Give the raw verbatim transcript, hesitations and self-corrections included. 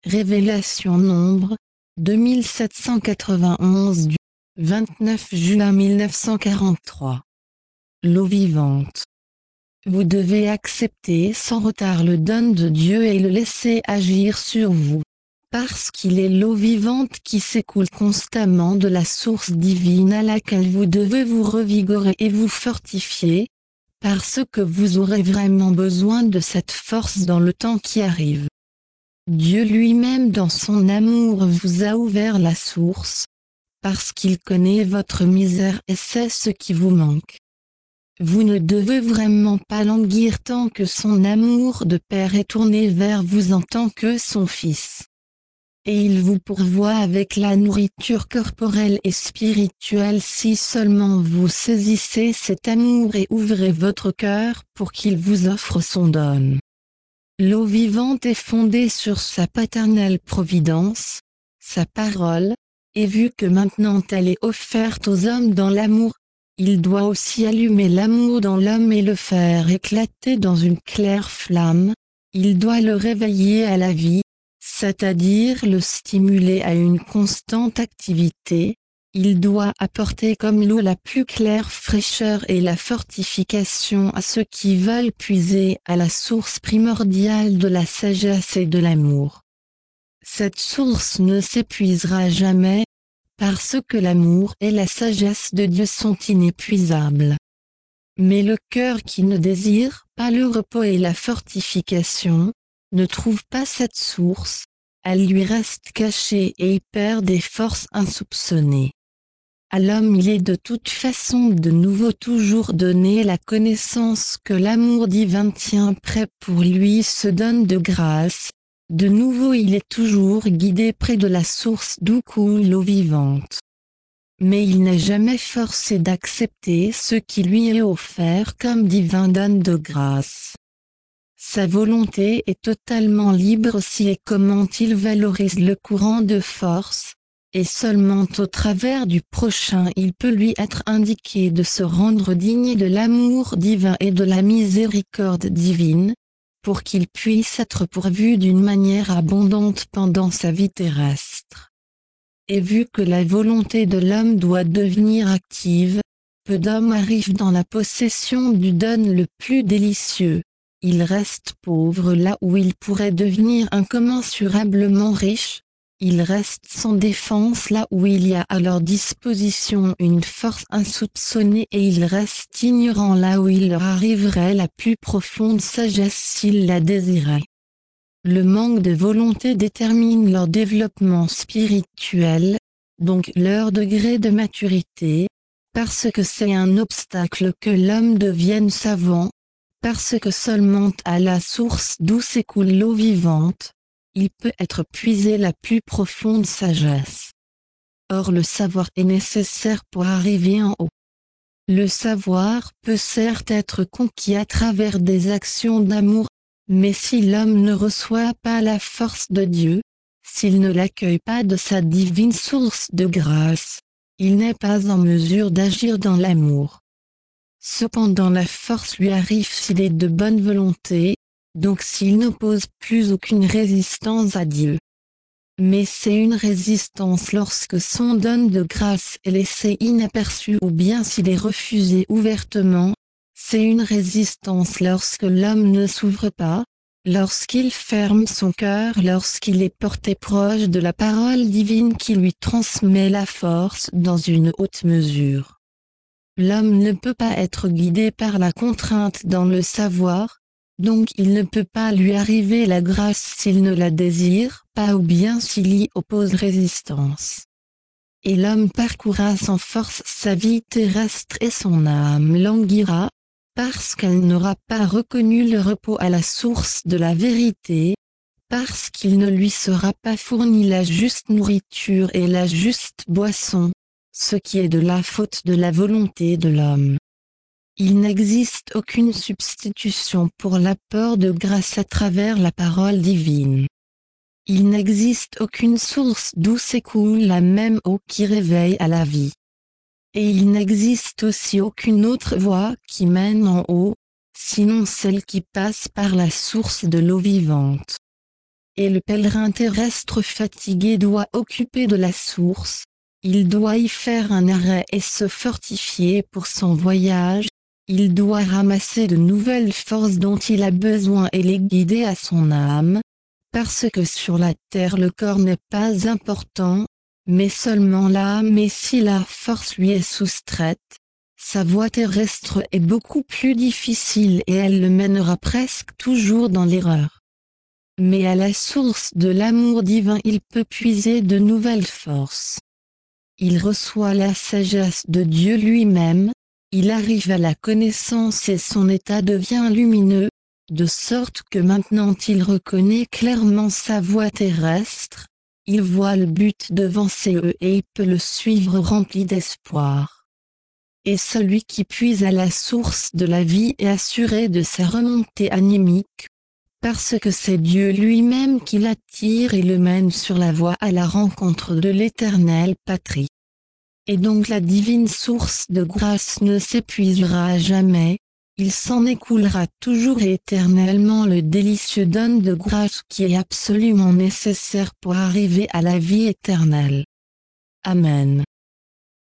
Révélation Nombre, deux mille sept cent quatre-vingt-onze du vingt-neuf juin mille neuf cent quarante-trois. L'eau vivante. Vous devez accepter sans retard le don de Dieu et le laisser agir sur vous. Parce qu'il est l'eau vivante qui s'écoule constamment de la source divine à laquelle vous devez vous revigorer et vous fortifier, parce que vous aurez vraiment besoin de cette force dans le temps qui arrive. Dieu lui-même dans son amour vous a ouvert la source, parce qu'il connaît votre misère et sait ce qui vous manque. Vous ne devez vraiment pas languir tant que son amour de Père est tourné vers vous en tant que son Fils. Et il vous pourvoit avec la nourriture corporelle et spirituelle si seulement vous saisissez cet amour et ouvrez votre cœur pour qu'il vous offre son don. L'eau vivante est fondée sur sa paternelle providence, sa parole, et vu que maintenant elle est offerte aux hommes dans l'amour, il doit aussi allumer l'amour dans l'homme et le faire éclater dans une claire flamme, il doit le réveiller à la vie, c'est-à-dire le stimuler à une constante activité, il doit apporter comme l'eau la plus claire fraîcheur et la fortification à ceux qui veulent puiser à la source primordiale de la sagesse et de l'amour. Cette source ne s'épuisera jamais, parce que l'amour et la sagesse de Dieu sont inépuisables. Mais le cœur qui ne désire pas le repos et la fortification, ne trouve pas cette source, elle lui reste cachée et y perd des forces insoupçonnées. À l'homme il est de toute façon de nouveau toujours donné la connaissance que l'amour divin tient prêt pour lui se donne de grâce, de nouveau il est toujours guidé près de la source d'où coule l'eau vivante. Mais il n'est jamais forcé d'accepter ce qui lui est offert comme divin don de grâce. Sa volonté est totalement libre si et comment il valorise le courant de force, et seulement au travers du prochain il peut lui être indiqué de se rendre digne de l'amour divin et de la miséricorde divine, pour qu'il puisse être pourvu d'une manière abondante pendant sa vie terrestre. Et vu que la volonté de l'homme doit devenir active, peu d'hommes arrivent dans la possession du don le plus délicieux. Ils restent pauvres là où ils pourraient devenir incommensurablement riches. Ils restent sans défense là où il y a à leur disposition une force insoupçonnée et ils restent ignorants là où il leur arriverait la plus profonde sagesse s'ils la désiraient. Le manque de volonté détermine leur développement spirituel, donc leur degré de maturité, parce que c'est un obstacle que l'homme devienne savant, parce que seulement à la source d'où s'écoule l'eau vivante, il peut être puisé la plus profonde sagesse. Or le savoir est nécessaire pour arriver en haut. Le savoir peut certes être conquis à travers des actions d'amour, mais si l'homme ne reçoit pas la force de Dieu, s'il ne l'accueille pas de sa divine source de grâce, il n'est pas en mesure d'agir dans l'amour. Cependant la force lui arrive s'il est de bonne volonté, donc s'il n'oppose plus aucune résistance à Dieu. Mais c'est une résistance lorsque son don de grâce est laissé inaperçu ou bien s'il est refusé ouvertement, c'est une résistance lorsque l'homme ne s'ouvre pas, lorsqu'il ferme son cœur, lorsqu'il est porté proche de la parole divine qui lui transmet la force dans une haute mesure. L'homme ne peut pas être guidé par la contrainte dans le savoir, donc il ne peut pas lui arriver la grâce s'il ne la désire pas ou bien s'il y oppose résistance. Et l'homme parcourra sans force sa vie terrestre et son âme languira, parce qu'elle n'aura pas reconnu le repos à la source de la vérité, parce qu'il ne lui sera pas fourni la juste nourriture et la juste boisson, ce qui est de la faute de la volonté de l'homme. Il n'existe aucune substitution pour l'apport de grâce à travers la parole divine. Il n'existe aucune source d'où s'écoule la même eau qui réveille à la vie. Et il n'existe aussi aucune autre voie qui mène en haut, sinon celle qui passe par la source de l'eau vivante. et le pèlerin terrestre fatigué doit occuper de la source, il doit y faire un arrêt et se fortifier pour son voyage, il doit ramasser de nouvelles forces dont il a besoin et les guider à son âme, parce que sur la terre le corps n'est pas important, mais seulement l'âme, et si la force lui est soustraite, sa voie terrestre est beaucoup plus difficile et elle le mènera presque toujours dans l'erreur. Mais à la source de l'amour divin il peut puiser de nouvelles forces. Il reçoit la sagesse de Dieu lui-même, il arrive à la connaissance et son état devient lumineux, de sorte que maintenant il reconnaît clairement sa voie terrestre, il voit le but devant ses yeux et il peut le suivre rempli d'espoir. Et celui qui puise à la source de la vie est assuré de sa remontée anémique, parce que c'est Dieu lui-même qui l'attire et le mène sur la voie à la rencontre de l'éternelle patrie. Et donc la divine source de grâce ne s'épuisera jamais, il s'en écoulera toujours et éternellement le délicieux don de grâce qui est absolument nécessaire pour arriver à la vie éternelle. Amen.